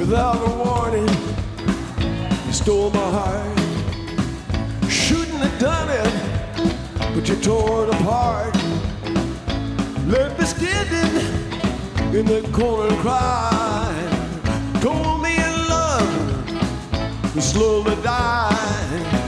without a warning. You stole my heart. Shouldn't have done it, but you tore it apart. Left me standing in the corner crying. Told me your love was slowly dying.